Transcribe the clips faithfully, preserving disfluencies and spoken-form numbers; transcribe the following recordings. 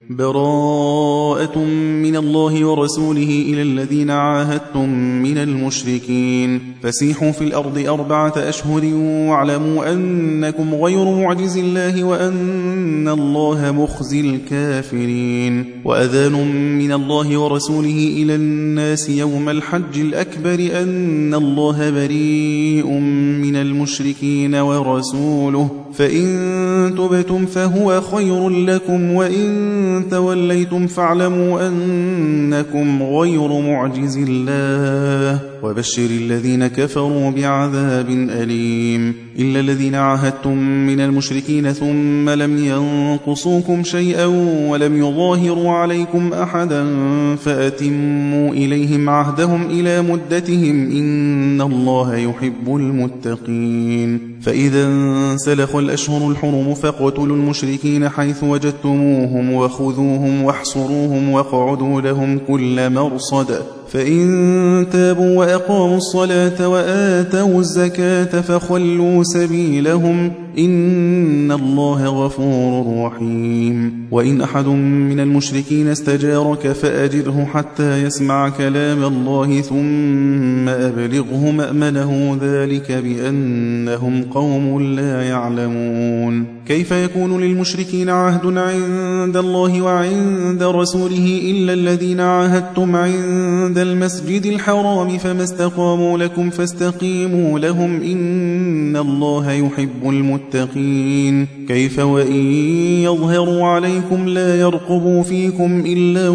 براءة من الله ورسوله إلى الذين عاهدتم من المشركين فسيحوا في الأرض أربعة أشهر واعلموا أنكم غير معجز الله وأن الله مخزي الكافرين وأذان من الله ورسوله إلى الناس يوم الحج الأكبر أن الله بريء من المشركين ورسوله فإن تبتم فهو خير لكم وإن توليتم فاعلموا أنكم غير معجز الله وبشر الذين كفروا بعذاب أليم إلا الذين عاهدتم من المشركين ثم لم ينقصوكم شيئا ولم يظاهروا عليكم أحدا فأتموا إليهم عهدهم إلى مدتهم إن الله يحب المتقين فإذا انسلخ الأشهر الحرم فاقتلوا المشركين حيث وجدتموهم وخذوهم واحصروهم واقعدوا لهم كل مرصد فإن تابوا وأقاموا الصلاة وآتوا الزكاة فخلوا سبيلهم إن الله غفور رحيم وإن أحد من المشركين استجارك فأجره حتى يسمع كلام الله ثم أبلغه مأمنه ذلك بأنهم قوم لا يعلمون كيف يكون للمشركين عهد عند الله وعند رسوله إلا الذين عاهدتم عند المسجد الحرام فما استقاموا لكم فاستقيموا لهم إن الله يحب المتقين كيف وإن يظهروا عليكم لا يرقبوا فيكم إلا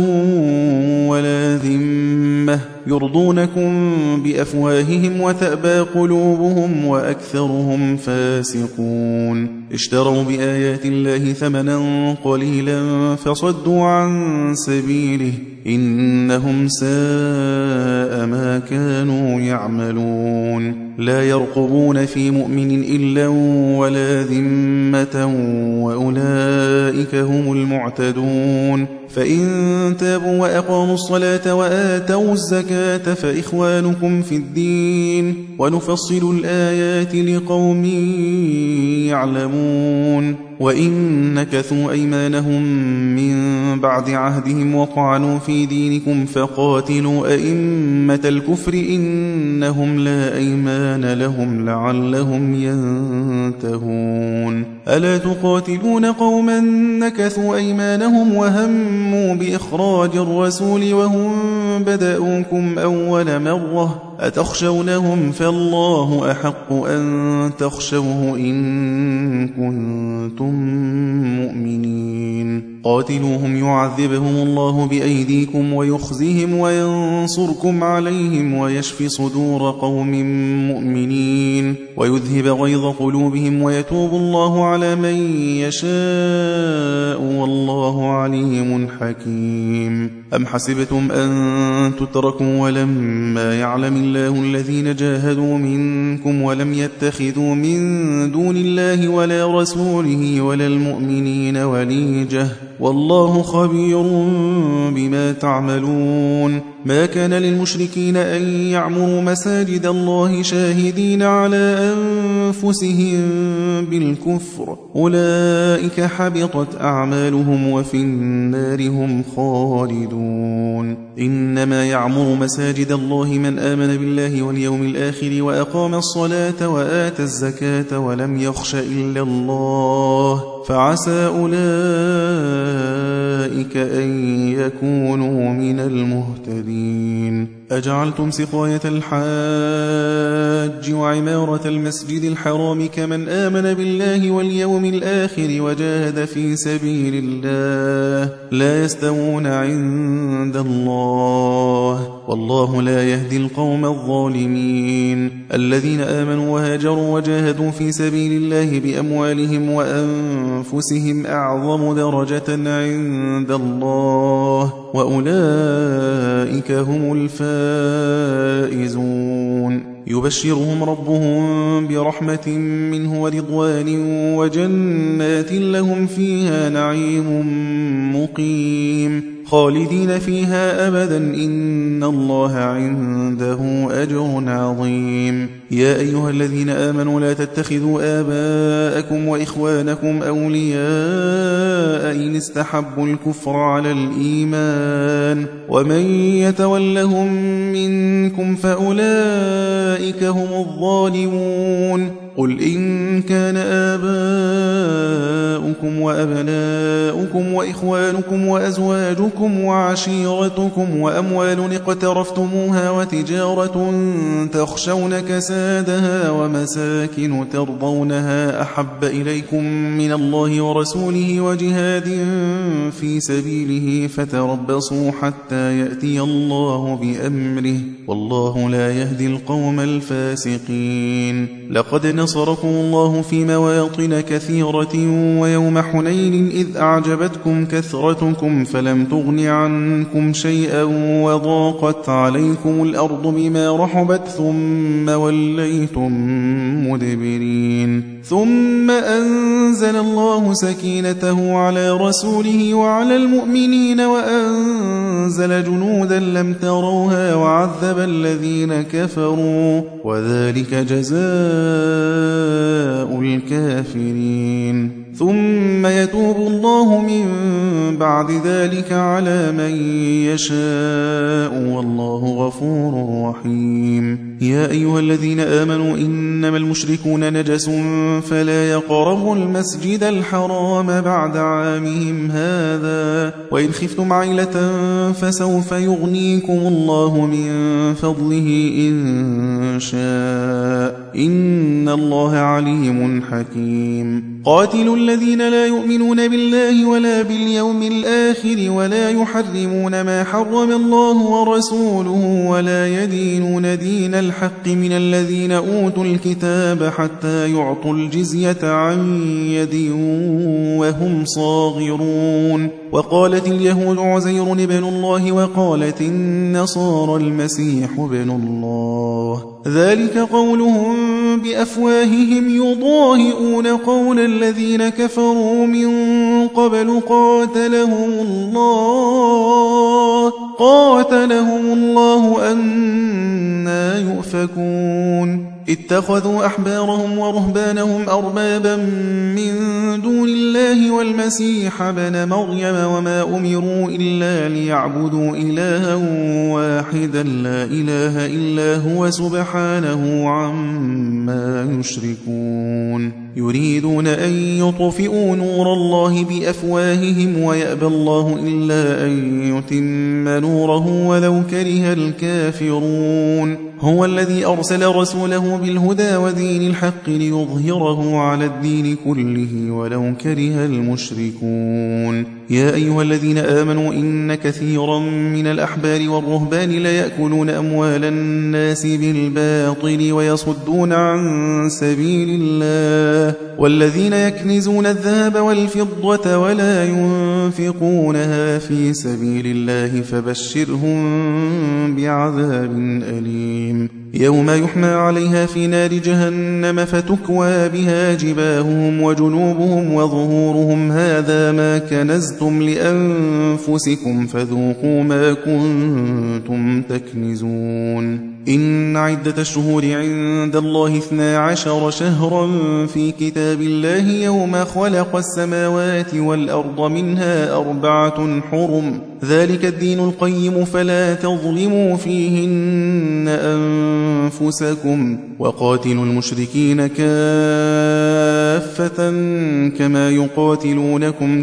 ولا ذمة يرضونكم بأفواههم وتأبى قلوبهم وأكثرهم فاسقون اشتروا بآيات الله ثمنا قليلا فصدوا عن سبيله إنهم ساء ما كانوا يعملون لا يرقبون في مؤمن إلا ولا ذمة وأولئك هم المعتدون فإن تابوا وأقاموا الصلاة وآتوا الزكاة فإخوانكم في الدين ونفصل الآيات لقوم يعلمون وإن نكثوا أيمانهم من بعد عهدهم وطعنوا في دينكم فقاتلوا أئمة الكفر إنهم لا أيمان لهم لعلهم ينتهون ألا تقاتلون قوما نكثوا أيمانهم وهموا بإخراج الرسول وهم بدأوكم أول مرة أتخشونهم فالله أحق أن تخشوه إن كنتم مؤمنين قاتلوهم يعذبهم الله بأيديكم ويخزهم وينصركم عليهم ويشفي صدور قوم مؤمنين ويذهب غيظ قلوبهم ويتوب الله على من يشاء والله عليم حكيم أم حسبتم أن تتركوا ولما يعلم الله الذين جاهدوا منكم ولم يتخذوا من دون الله ولا رسوله ولا المؤمنين وليجة والله خبير بما تعملون ما كان للمشركين أن يعمروا مساجد الله شاهدين على أنفسهم بالكفر أولئك حبطت أعمالهم وفي النار هم خالدون إنما يعمر مساجد الله من آمن بالله واليوم الآخر وأقام الصلاة وآتى الزكاة ولم يخش إلا الله فعسى أولئك أن يكونوا من المهتدين أجعلتم سقاية الحاج وعمارة المسجد الحرام كمن آمن بالله واليوم الآخر وجاهد في سبيل الله لا يستوون عند الله والله لا يهدي القوم الظالمين الذين آمنوا وهاجروا وجاهدوا في سبيل الله بأموالهم وأنفسهم أعظم درجة عند الله وأولئك هم الفائزون يبشرهم ربهم برحمة منه ورضوان وجنات لهم فيها نعيم مقيم خالدين فيها أبدا إن الله عنده أجر عظيم. يا أيها الذين آمنوا لا تتخذوا آباءكم وإخوانكم أولياء إن استحبوا الكفر على الإيمان ومن يتولهم منكم فأولئك هم الظالمون. قل إن كان آباؤكم وأبناؤكم وإخوانكم وأزواجكم وعشيرتكم وأموال اقترفتموها وتجارة تخشون كسادها ومساكن ترضونها أحب إليكم من الله ورسوله وجهاد في سبيله فتربصوا حتى يأتي الله بأمره والله لا يهدي القوم الفاسقين. لقد نصركم الله في مواطن كثيرة ويوم حنين إذ أعجبتكم كثرتكم فلم تغن عنكم شيئا وضاقت عليكم الأرض بما رحبت ثم وليتم مدبرين. ثم أنزل الله سكينته على رسوله وعلى المؤمنين وأنزل جنودا لم تروها وعذب الذين كفروا وذلك جزاء الكافرين. ثم يتوب الله من بعد ذلك على من يشاء والله غفور رحيم. يا أيها الذين آمنوا إنما المشركون نجس فلا يقربوا المسجد الحرام بعد عامهم هذا وإن خفتم عيلة فسوف يغنيكم الله من فضله إن شاء إن الله عليم حكيم. قاتلوا الذين لا يؤمنون بالله ولا باليوم الآخر ولا يحرمون ما حرم الله ورسوله ولا يدينون دين الحق من الذين أوتوا الكتاب حتى يعطوا الجزية عن يد وهم صاغرون. وقالت اليهود عزير ابن الله وقالت النصارى المسيح ابن الله ذلك قولهم بأفواههم يضاهئون قول الذين كفروا من قبل قاتلهم الله قاتلهم الله أنى يؤفكون. اتخذوا أحبارهم ورهبانهم أربابا من دون الله والمسيح ابن مريم وما أمروا إلا ليعبدوا إلها واحدا لا إله إلا هو سبحانه عما يشركون. يريدون أن يطفئوا نور الله بأفواههم ويأبى الله إلا أن يتم نوره ولو كره الكافرون. هو الذي أرسل رسوله بالهدى ودين الحق ليظهره على الدين كله ولو كره المشركون. يا أيها الذين آمنوا إن كثيرا من الأحبار والرهبان ليأكلون أموال الناس بالباطل ويصدون عن سبيل الله والذين يكنزون الذهب والفضة ولا ينفقونها في سبيل الله فبشرهم بعذاب أليم. يوم يحمى عليها في نار جهنم فتكوى بها جباههم وجنوبهم وظهورهم هذا ما كنزتم لأنفسكم فذوقوا ما كنتم تكنزون. إن عدة الشهور عند الله اثنا عشر شهرا في كتاب الله يوم خلق السماوات والأرض منها أربعة حرم ذلك الدين القيم فلا تظلموا فيهن أنفسكم وقاتلوا المشركين كافة كما يقاتلونكم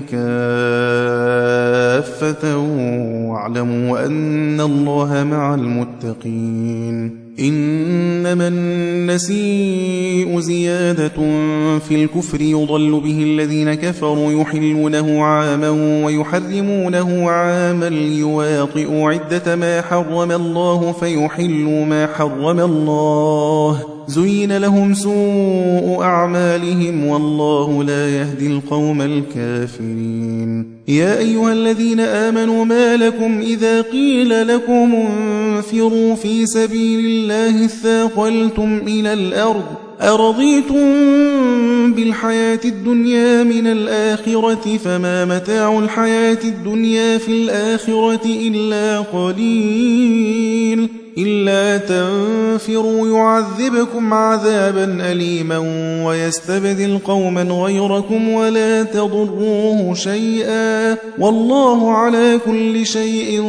كافة واعلموا أن الله مع المتقين. إنما النسيء زيادة في الكفر يضل به الذين كفروا يحلونه عاما ويحرمونه عاما ليواطئوا عدة ما حرم الله فيحلوا ما حرم الله زين لهم سوء أعمالهم والله لا يهدي القوم الكافرين. يا أيها الذين آمنوا ما لكم إذا قيل لكم انفروا في سبيل الله اثاقلتم إلى الأرض أرضيتم بالحياة الدنيا من الآخرة فما متاع الحياة الدنيا في الآخرة إلا قليل إلا تنفروا يعذبكم عذابا أليما ويستبدل قوما غيركم ولا تضروه شيئا والله على كل شيء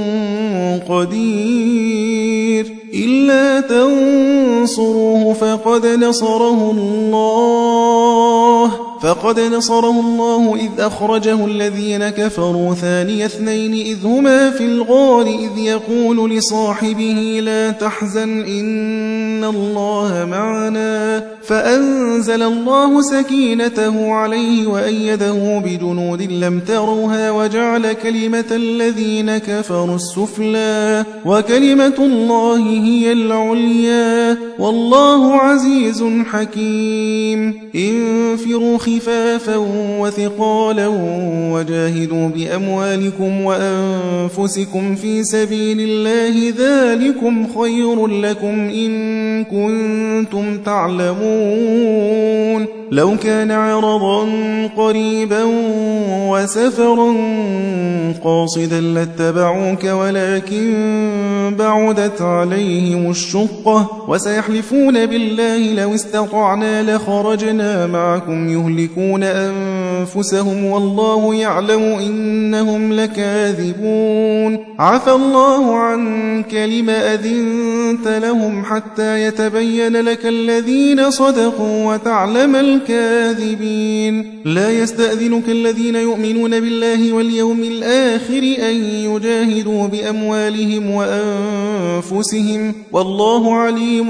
قدير إلا تنصروه فقد نصره الله فقد نصره الله إذ أخرجه الذين كفروا ثاني اثنين إذ هما في الغار إذ يقول لصاحبه لا تحزن إن الله معنا فأنزل الله سكينته عليه وأيده بجنود لم تروها وجعل كلمة الذين كفروا السفلى وكلمة الله هي العليا والله عزيز حكيم انفروا خفافا وثقالا وجاهدوا بأموالكم وأنفسكم في سبيل الله ذلكم خير لكم إن كنتم تعلمون لو كان عرضا قريبا وسفرا قاصدا لاتبعوك ولكن بعدت عليهم الشقة وسيحلفون بالله لو استطعنا لخرجنا معكم يهلكون أنفسهم والله يعلم إنهم لكاذبون عفى الله عنك لم أذنت لهم حتى يتبين لك الذين صدقوا وتعلم الكاذبين لا يستأذنك الذين يؤمنون بالله واليوم الآخر أن يجاهدوا بأموالهم وأنفسهم والله عليم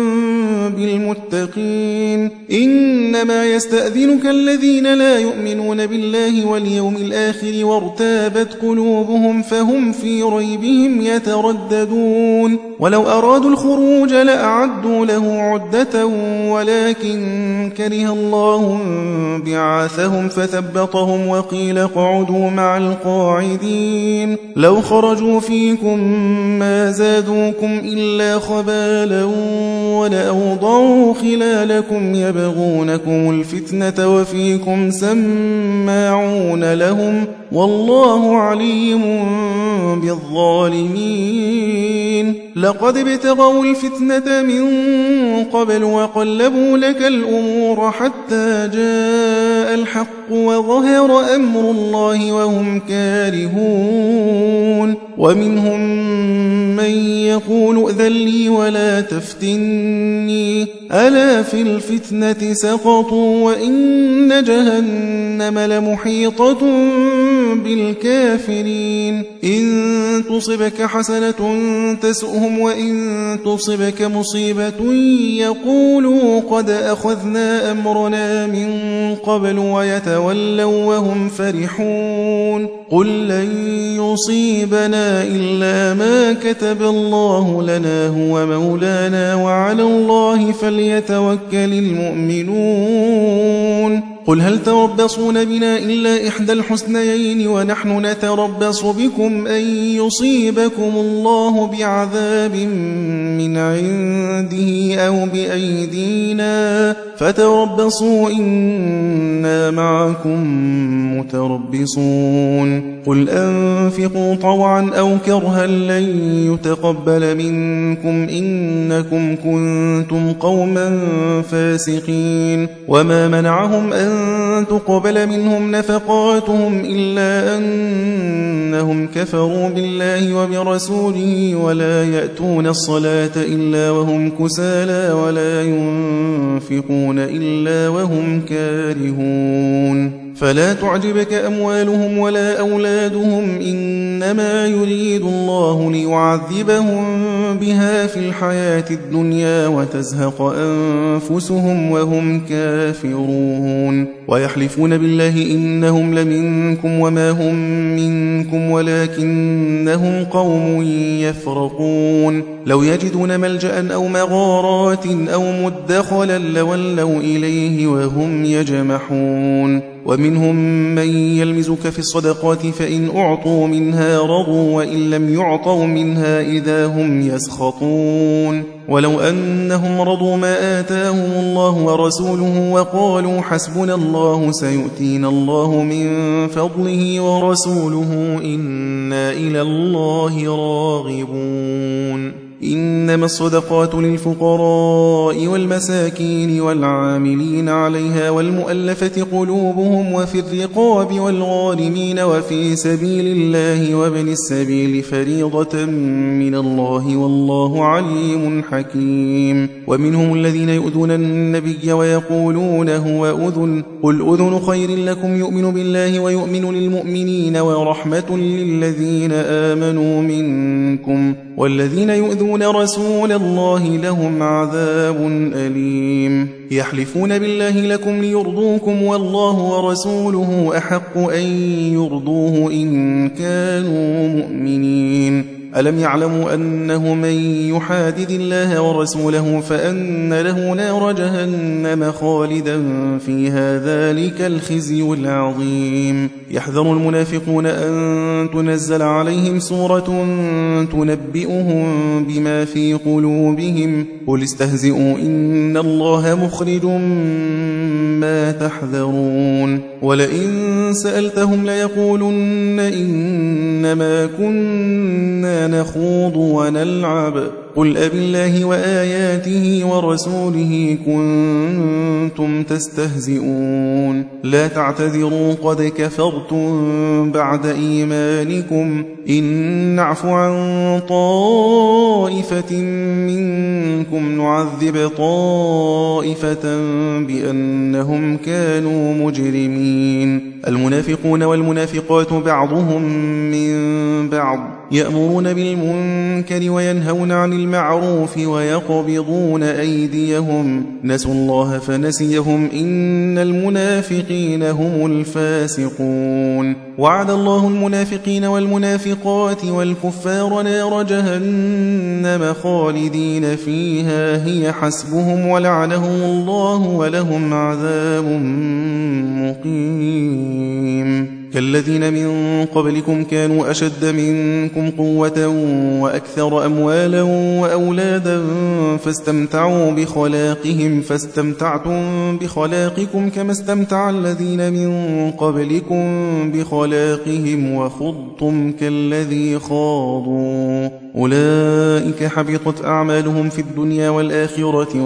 بالمتقين إنما يستأذنك الذين لا يؤمنون بالله واليوم الآخر وارتابت قلوبهم فهم في ريبهم يترددون ولو أرادوا الخروج لأعدوا له عدة ولكن كره الله بعاثهم فثبطهم وقيل اقعدوا مع القاعدين لو خرجوا فيكم ما زادوكم إلا خبالا ولأوضعوا خلالكم يبغونكم الفتنة وفيكم سماعون لهم والله عليم بالظالمين لقد ابتغوا الفتنة من قبل وقلبوا لك الأمور حتى جاء الحق وظهر أمر الله وهم كارهون ومنهم من يقول ائذن لي ولا تفتني ألا في الفتنة سقطوا وإن جهنم لمحيطة بالكافرين إن تصبك حسنة تسؤهم وإن تصبك مصيبة يقولوا قد أخذنا أمرنا من قبل ويتولوا وهم فرحون قل لن يصيبنا إلا ما كتب الله لنا هو مولانا وعلى الله فليتوكل المؤمنون قل هل تربصون بنا إلا إحدى الحسنيين ونحن نتربص بكم أن يصيبكم الله بعذاب من عنده أو بأيدينا فتربصوا إنا معكم متربصون قل أنفقوا طوعا أو كرها لن يتقبل منكم إنكم كنتم قوما فاسقين وما منعهم أن تقبل منهم نفقاتهم إلا أنهم كفروا بالله وبرسوله ولا يأتون الصلاة إلا وهم كسالى ولا ينفقون إلا وهم كارهون فلا تعجبك أموالهم ولا أولادهم إنما يريد الله ليعذبهم بها في الحياة الدنيا وتزهق أنفسهم وهم كافرون ويحلفون بالله إنهم لمنكم وما هم منكم ولكنهم قوم يفرقون لو يجدون ملجأ أو مغارات أو مدخلا لولوا إليه وهم يجمحون ومنهم من يلمزك في الصدقات فإن أعطوا منها رضوا وإن لم يعطوا منها إذا هم يسخطون ولو أنهم رضوا ما آتاهم الله ورسوله وقالوا حسبنا الله سيؤتينا الله من فضله ورسوله إنا إلى الله راغبون. إنما الصدقات للفقراء والمساكين والعاملين عليها والمؤلفة قلوبهم وفي الرقاب والغارمين وفي سبيل الله وابن السبيل فريضة من الله والله عليم حكيم. ومنهم الذين يؤذون النبي ويقولون هو أذن قل أذن خير لكم يؤمن بالله ويؤمن للمؤمنين ورحمة للذين آمنوا منكم والذين يؤذون رسول الله لهم عذاب أليم. يحلفون بالله لكم ليرضوكم والله ورسوله أحق أن يرضوه إن كانوا مؤمنين. ألم يعلموا أنه من يحادد الله ورسوله فأن له نار جهنم خالدا فيها ذلك الخزي العظيم. يحذر المنافقون أن تنزل عليهم سورة تنبئهم بما في قلوبهم قل استهزئوا إن الله مخرج ما تحذرون. ولئن سألتهم ليقولن إنما كنا نخوض ونلعب قل أبالله وآياته ورسوله كنتم تستهزئون لا تعتذروا قد كفرتم بعد إيمانكم إن نعف عن طائفة منكم نعذب طائفة بأنهم كانوا مجرمين. المنافقون والمنافقات بعضهم من بعض يأمرون بالمنكر وينهون عن المعروف ويقبضون أيديهم نسوا الله فنسيهم إن المنافقين هم الفاسقون. وعد الله المنافقين والمنافقات والكفار نار جهنم خالدين فيها هي حسبهم ولعنهم الله ولهم عذاب مقيم. كالذين من قبلكم كانوا أشد منكم قوة وأكثر أموالا وأولادا فاستمتعوا بخلاقهم فاستمتعتم بخلاقكم كما استمتع الذين من قبلكم بخلاقهم وخضتم كالذي خاضوا أولئك حبطت أعمالهم في الدنيا والآخرة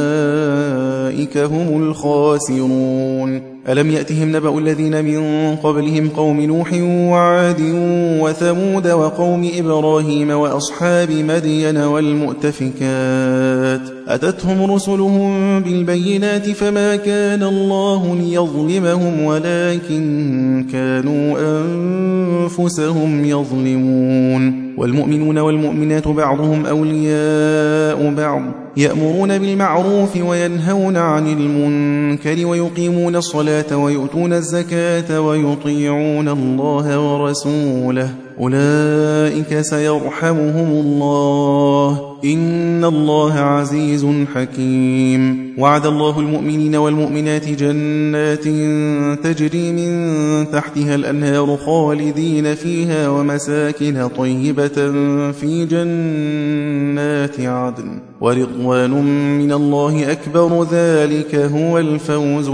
وأولئك هم الخاسرون. ألم يأتهم نبأ الذين من قبلهم قوم نوح وعاد وثمود وقوم إبراهيم وأصحاب مدين والمؤتفكات أتتهم رسلهم بالبينات فما كان الله ليظلمهم ولكن كانوا أنفسهم يظلمون. والمؤمنون والمؤمنات بعضهم أولياء بعض يأمرون بالمعروف وينهون عن المنكر ويقيمون الصلاة ويؤتون الزكاة ويطيعون الله ورسوله أولئك سيرحمهم الله إن الله عزيز حكيم. وعد الله المؤمنين والمؤمنات جنات تجري من تحتها الأنهار خالدين فيها ومساكن طيبة في جنات عدن ورضوان من الله أكبر ذلك هو الفوز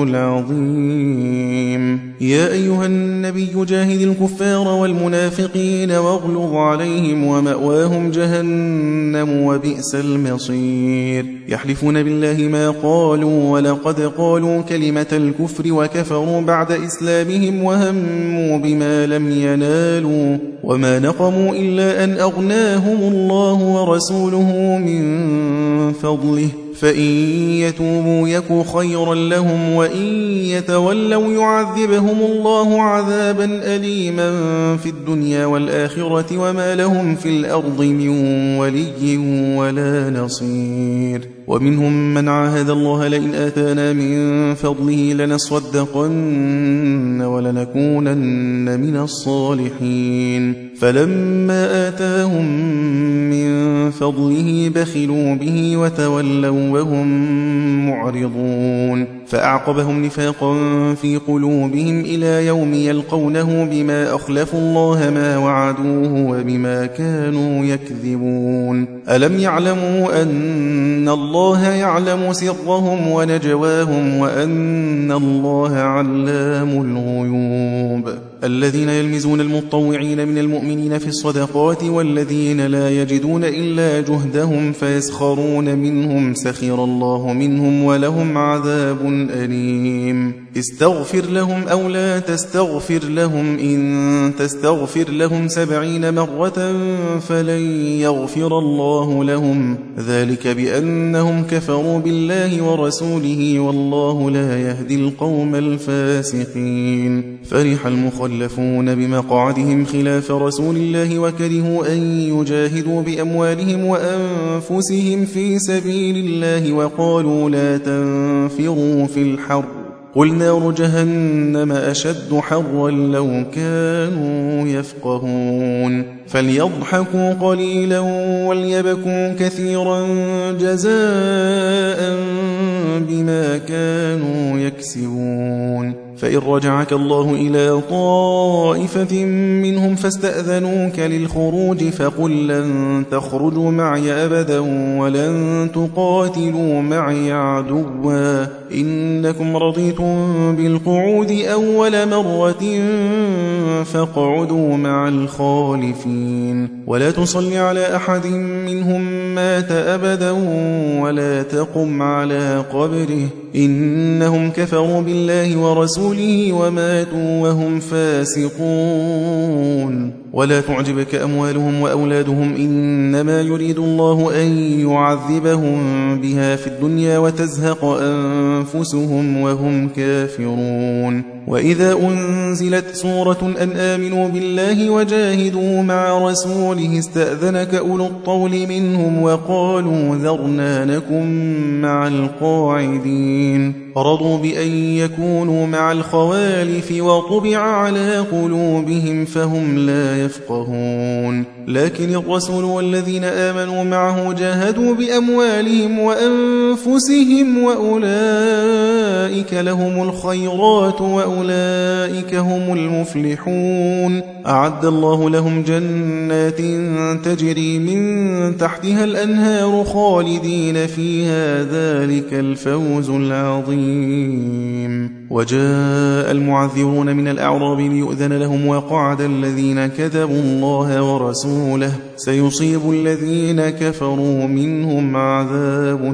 العظيم. يا أيها النبي جاهد الكفار والمنافقين واغلظ عليهم ومأواهم جهنم وبئس المصير. يحلفون بالله ما قالوا ولقد قالوا كلمة الكفر وكفروا بعد إسلامهم وهموا بما لم ينالوا وما نقموا إلا أن أغناهم الله ورسوله من فضله فإن يتوبوا يك خيرا لهم وإن يتولوا يعذبهم الله عذابا أليما في الدنيا والآخرة وما لهم في الأرض من ولي ولا نصير. ومنهم من عاهد الله لئن آتانا من فضله لنصدقن ولنكونن من الصالحين فلما آتاهم من فضله بخلوا به وتولوا وهم معرضون فأعقبهم نفاقا في قلوبهم إلى يوم يلقونه بما أخلفوا الله ما وعدوه وبما كانوا يكذبون ألم يعلموا أن الله يعلم سرهم ونجواهم وأن الله علام الغيوب الذين يلمزون المطوعين من المؤمنين في الصدقات والذين لا يجدون إلا جهدهم فيسخرون منهم سخر الله منهم ولهم عذاب أليم استغفر لهم أو لا تستغفر لهم إن تستغفر لهم سبعين مرة فلن يغفر الله لهم ذلك بأنهم كفروا بالله ورسوله والله لا يهدي القوم الفاسقين فرح المخلفون بمقعدهم خلاف رسول الله وكرهوا أن يجاهدوا بأموالهم وأنفسهم في سبيل الله وقالوا لا تنفروا في الحر قل نار جهنم أشد حرا لو كانوا يفقهون فليضحكوا قليلا وليبكوا كثيرا جزاء بما كانوا يكسبون فإن رجعك الله إلى طائفة منهم فاستأذنوك للخروج فقل لن تخرجوا معي أبدا ولن تقاتلوا معي عدوا إنكم رضيتم بالقعود أول مرة فاقعدوا مع الخالفين ولا تصل على أحد منهم مات أبدا ولا تقم على قبره إنهم كفروا بالله ورسوله وماتوا وهم فاسقون ولا تعجبك أموالهم وأولادهم إنما يريد الله أن يعذبهم بها في الدنيا وتزهق أنفسهم وهم كافرون وإذا أنزلت سورة أن آمنوا بالله وجاهدوا مع رسوله استأذنك أولو الطول منهم وقالوا ذرنا نكن مع القاعدين رضوا بأن يكونوا مع الخوالف وطبع على قلوبهم فهم لا يفقهون لكن الرسول والذين آمنوا معه جاهدوا بأموالهم وأنفسهم وأولئك لهم الخيرات وأولئك هم المفلحون أعد الله لهم جنات تجري من تحتها الأنهار خالدين فيها ذلك الفوز العظيم وجاء المعذرون من الأعراب ليؤذن لهم وقعد الذين كذبوا الله ورسوله سيصيب الذين كفروا منهم عذاب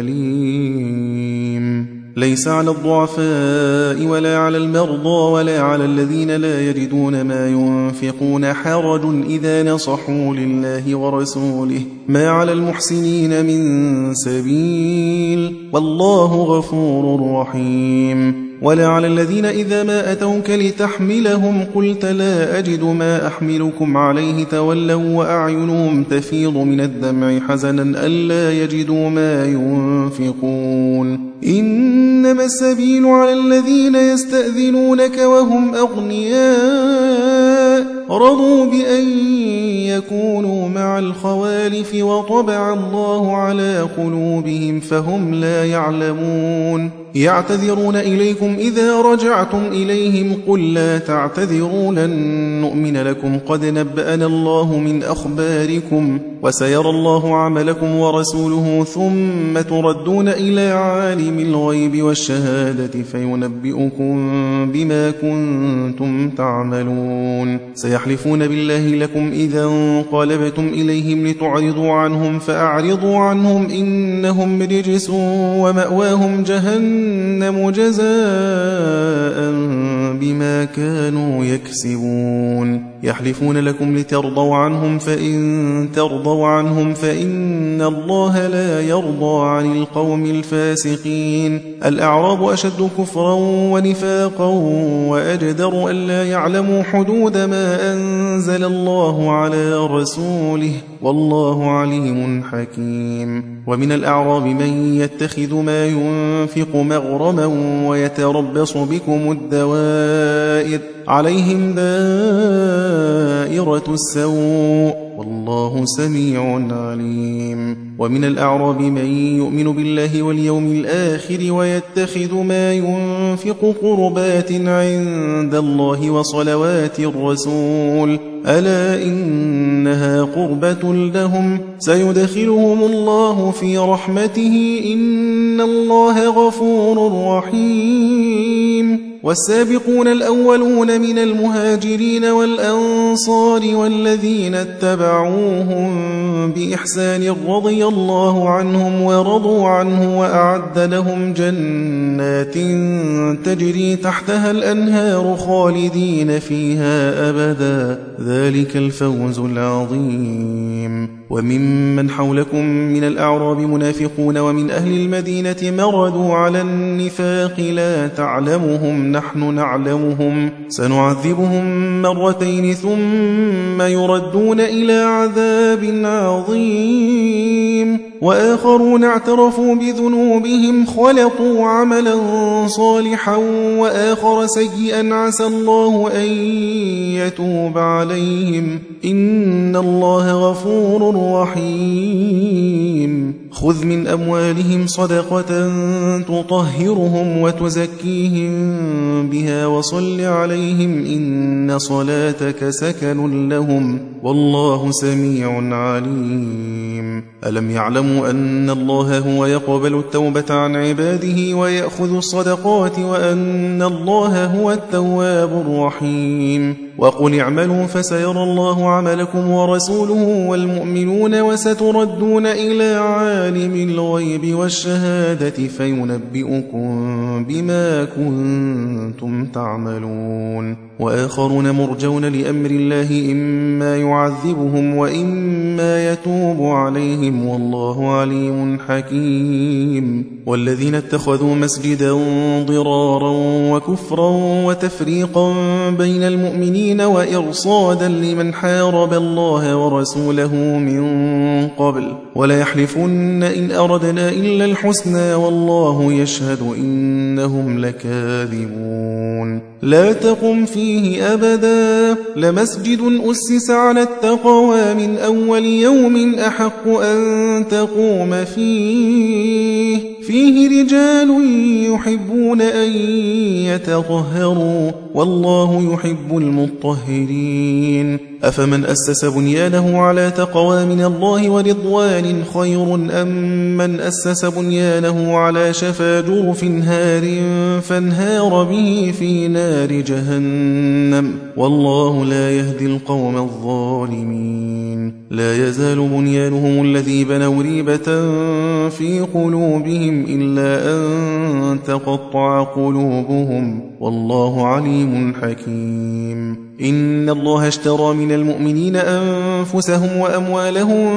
أليم ليس على الضعفاء ولا على المرضى ولا على الذين لا يجدون ما ينفقون حرج إذا نصحوا لله ورسوله ما على المحسنين من سبيل والله غفور رحيم ولا على الذين إذا ما أتوك لتحملهم قلت لا أجد ما أحملكم عليه تولوا وأعينهم تفيض من الدمع حزنا ألا يجدوا ما ينفقون إنما السبيل على الذين يستأذنونك وهم أغنياء رضوا بأن يكونوا مع الخوالف وطبع الله على قلوبهم فهم لا يعلمون يعتذرون إليكم إذا رجعتم إليهم قل لا تعتذروا لن نؤمن لكم قد نبأنا الله من أخباركم وسيرى الله عملكم ورسوله ثم تردون إلى عالم الغيب والشهادة فينبئكم بما كنتم تعملون سيحلفون بالله لكم إذا انقلبتم إليهم لتعرضوا عنهم فأعرضوا عنهم إنهم رجس ومأواهم جهنم جزاء بما كانوا يكسبون يحلفون لكم لترضوا عنهم فإن ترضوا عنهم فإن الله لا يرضى عن القوم الفاسقين الأعراب أشد كفرا ونفاقا وأجدر ألا يعلموا حدود ما أنزل الله على رسوله والله عليم حكيم ومن الأعراب من يتخذ ما ينفق مغرما ويتربص بكم الدوائر عليهم دائرة السوء والله سميع عليم. ومن الأعراب من يؤمن بالله واليوم الآخر ويتخذ ما ينفق قربات عند الله وصلوات الرسول ألا إنها قربة لهم سيدخلهم الله في رحمته إن الله غفور رحيم. والسابقون الأولون من المهاجرين والأنصار والذين اتبعوهم بإحسان رضي الله عنهم ورضوا عنه وأعد لهم جنات تجري تحتها الأنهار خالدين فيها أبدا ذلك الفوز العظيم. وممن حولكم من الأعراب منافقون ومن أهل المدينة مردوا على النفاق لا تعلمهم نحن نعلمهم سنعذبهم مرتين ثم يردون إلى عذاب عظيم. وآخرون اعترفوا بذنوبهم خلطوا عملا صالحا وآخر سيئا عسى الله أن يتوب عليهم إن الله غفور رحيم. خذ من أموالهم صدقة تطهرهم وتزكيهم بها وصل عليهم إن صلاتك سكن لهم والله سميع عليم. ألم يعلموا أن الله هو يقبل التوبة عن عباده ويأخذ الصدقات وأن الله هو التواب الرحيم. وقل اعملوا فسيرى الله عملكم ورسوله والمؤمنون وستردون إلى عالم الغيب والشهادة فينبئكم بما كنتم تعملون. وآخرون مرجون لأمر الله إما يعذبهم وإما يتوب عليهم والله عليم حكيم. والذين اتخذوا مسجدا ضرارا وكفرا وتفريقا بين المؤمنين وإرصادا لمن حارب الله ورسوله من قبل ولا يحلفن إن أردنا إلا الحسنى والله يشهد إنهم لكاذبون. لا تقم فيه أبدا لمسجد أسس على التقوى من أول يوم أحق أن تقوم فيه فيه رجال يحبون أن يتطهروا والله يحب المطهرين. أفمن أسس بنيانه على تقوى من الله ورضوان خير أم من أسس بنيانه على شفا جرف هار فانهار به في نار جهنم والله لا يهدي القوم الظالمين. لا يزال بنيانهم الذي بنوا ريبة في قلوبهم إلا أن تقطع قلوبهم والله عليم حكيم. إن الله اشترى من المؤمنين أنفسهم وأموالهم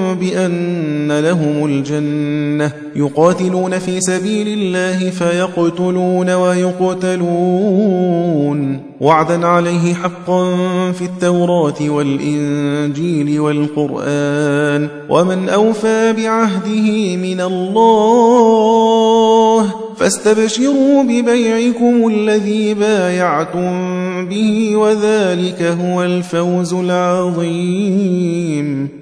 بأن لهم الجنة يقاتلون في سبيل الله فيقتلون ويقتلون وعدا عليه حقا في التوراة والإنجيل والقرآن ومن أوفى بعهده من الله فاستبشروا ببيعكم الذي بايعتم به وذلك هو الفوز العظيم.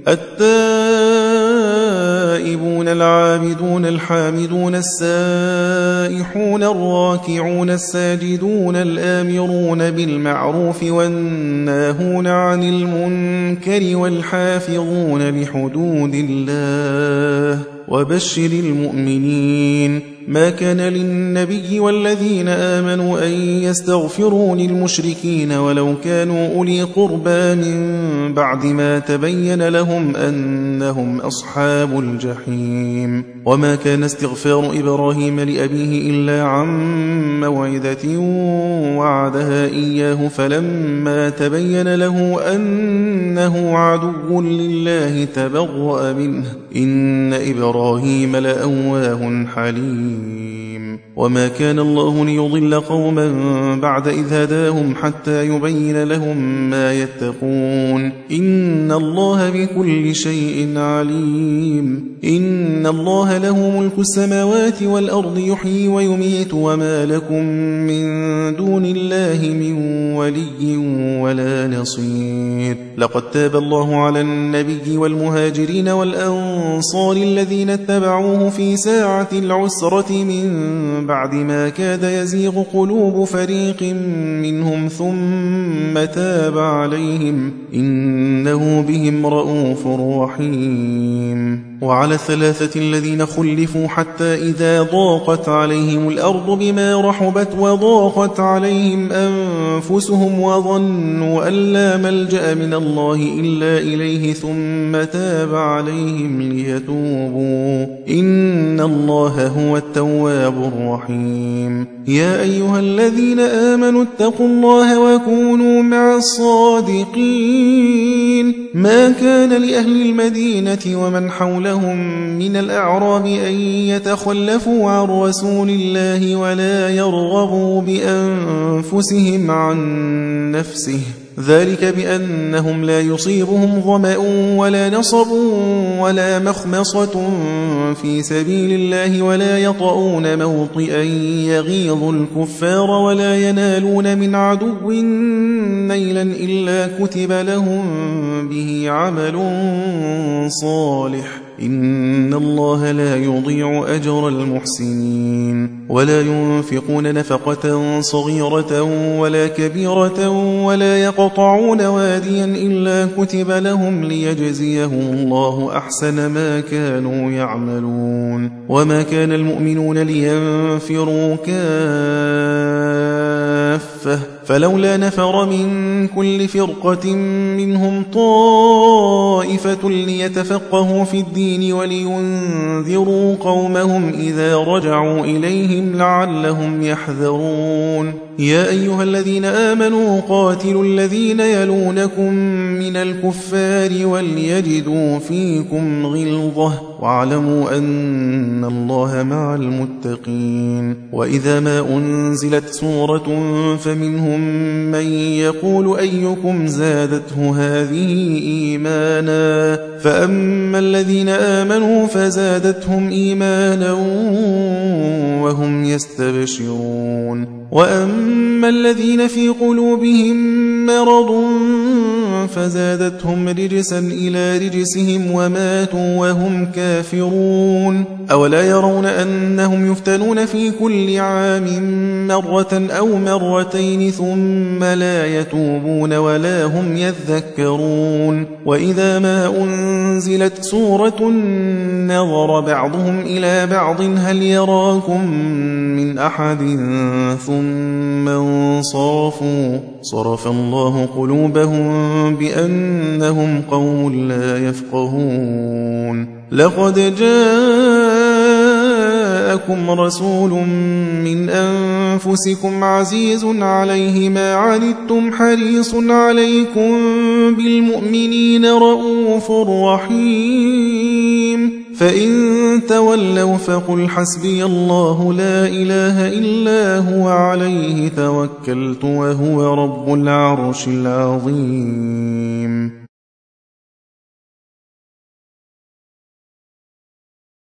التائبون العابدون الحامدون السائحون الراكعون الساجدون الآمرون بالمعروف والناهون عن المنكر والحافظون لحدود الله وبشر المؤمنين. ما كان للنبي والذين آمنوا أن يستغفروا للمشركين ولو كانوا أولي قربى من بعد ما تبين لهم أنهم أصحاب الجحيم. وما كان استغفار إبراهيم لأبيه إلا عن موعدة وعدها إياه فلما تبين له أنه عدو لله تبرأ منه إن إبراهيم لأواه حليم. وما كان الله ليضل قوما بعد إذ هداهم حتى يبين لهم ما يتقون إن الله بكل شيء عليم إن الله له ملك السماوات والأرض يحيي ويميت وما لكم من دون الله من ولي ولا نصير لقد تاب الله على النبي والمهاجرين والأنصار الذين اتبعوه في ساعة العسرة من بعد ما كاد يزيغ قلوب فريق منهم ثم تاب عليهم إنه بهم رؤوف رحيم وعلى الثلاثة الذين خلفوا حتى إذا ضاقت عليهم الأرض بما رحبت وضاقت عليهم أنفسهم وظنوا أن لا ملجأ من الله إلا إليه ثم تاب عليهم ليتوبوا إن الله هو التواب الرحيم يا أيها الذين آمنوا اتقوا الله وكونوا مع الصادقين ما كان لأهل المدينة ومن حولهم من الأعراب أن يتخلفوا عن رسول الله ولا يرغبوا بأنفسهم عن نفسه ذلك بأنهم لا يصيبهم ظمأ ولا نصب ولا مخمصة في سبيل الله ولا يطؤون موطئا يغيظ الكفار ولا ينالون من عدو نيلا إلا كتب لهم به عمل صالح إن الله لا يضيع أجر المحسنين ولا ينفقون نفقة صغيرة ولا كبيرة ولا يقطعون واديا إلا كتب لهم ليجزيهم الله أحسن ما كانوا يعملون وما كان المؤمنون لينفروا كافة فلولا نفر من كل فرقة منهم طائفة ليتفقهوا في الدين ولينذروا قومهم إذا رجعوا إليهم لعلهم يحذرون يا أيها الذين آمنوا قاتلوا الذين يلونكم من الكفار وليجدوا فيكم غلظة واعلموا أن الله مع المتقين وإذا ما أنزلت سورة فمنهم من يقول أيكم زادته هذه إيمانا فأما الذين آمنوا فزادتهم إيمانا وهم يستبشرون وأما الذين في قلوبهم مرض فزادتهم رجسا إلى رجسهم وماتوا وهم كافرون أولا يرون أنهم يفتنون في كل عام مرة أو مرتين ثم لا يتوبون ولا هم يذكرون وإذا ما أنزلت سورة نظر بعضهم إلى بعض هل يراكم من أحد ثم انصرفوا صرف الله قلوبهم بأنهم قوم لا يفقهون لقد جاءكم رسول من أنفسكم عزيز عليه ما عنتم حريص عليكم بالمؤمنين رؤوف رحيم فإن تولوا فقل حسبي الله لا إله إلا هو عليه توكلت وهو رب العرش العظيم